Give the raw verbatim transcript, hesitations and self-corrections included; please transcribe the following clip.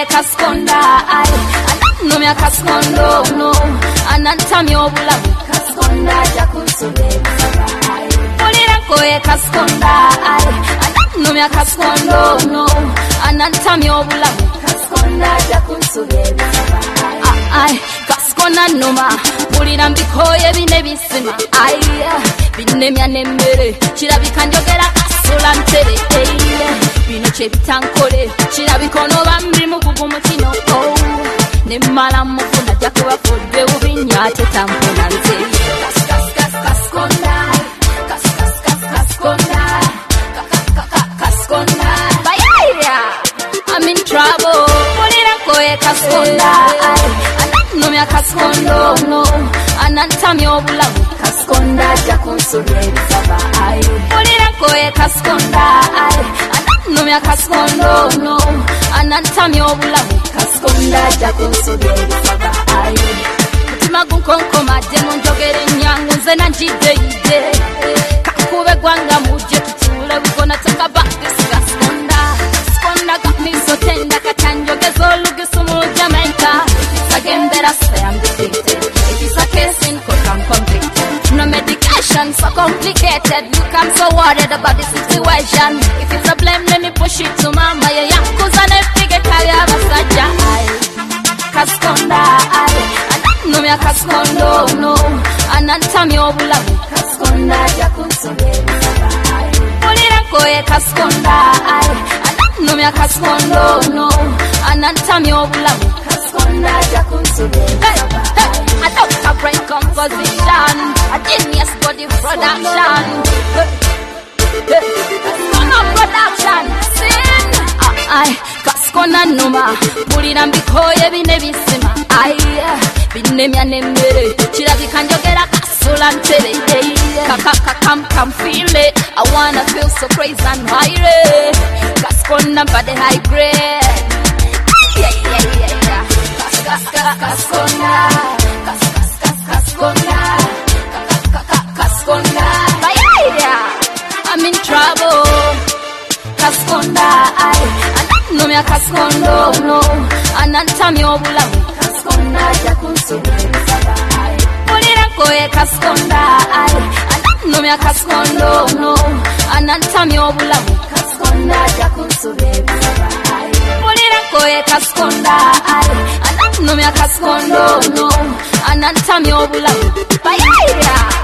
kaskonda ai ananumya kasikondo no anantamya obulamu kaskonda jakunsobera ai mulira koye kaskonda ai ananumya kasikondo no anantamya obulamu kaskonda jakunsobera ai kasikona noma mulira mbikoye bine bisima ai binemya nemmere kirabika njogera kasula ntere bino kyebitankole kirabika ono bambi mugugu mukino nemmala mufuna jakuba fodde bubinya ate tampona nze kaskonda kaskonda kaskonda bayaya I'm in trouble mulira koye kaskonda ananumya kasikondo no anantamya obulamu kaskonda jakunsobya ebisaba ai mulira koye kaskonda ai ananumya kasikondo no anantamya obulamu kaskonda jakunsobya ebisaba ai mutima gunkonkomadde munjogere ennyangu nze nanjiddeidde kakube gwanga mujje tutuule we gonna talk about this kaskonda kaskonda got me so tender katanjogeza olugisu mu Jamaica again that I say I'm defeated. It is a case in court, I'm convicted. No medication, so complicated. Look, I'm so worried about the situation. If it's a blame, let me push it to mama. Yeah, yeah, cause I never figure I have a saja. Kaskonda, I, no me a kasikondo, no. Anantamya obulamu, kaskonda, jakunsobera ai. Mulira koye kaskonda, I, no me a kasikondo, no. Anantamya obulamu. Hey, hey, I don't have brain composition. A genius body production. Hey, hey, no production. Sin. I kaskona numa. Mulira mbikoye bine bisima. Ai, binemya nemmere. Kirabika njogera kasula ntere. Kaka come come feel it. I wanna feel so crazy and high. Kaskona body high grade. Yeah, yeah, yeah, yeah. Kaskonda, kaskonda, kaskonda, bayaya, I'm in trouble. Kaskonda, I, ananumya kasikondo no, anantamya obulamu kaskonda jakunsobera ebisaba ai. Mulira koye kaskonda ai, ananumya kasikondo no, anantamya obulamu kaskonda jakunsobera ebisaba ai. Mulira koye kaskonda ai. No me a kasikondo no anantamya obulamu bayaya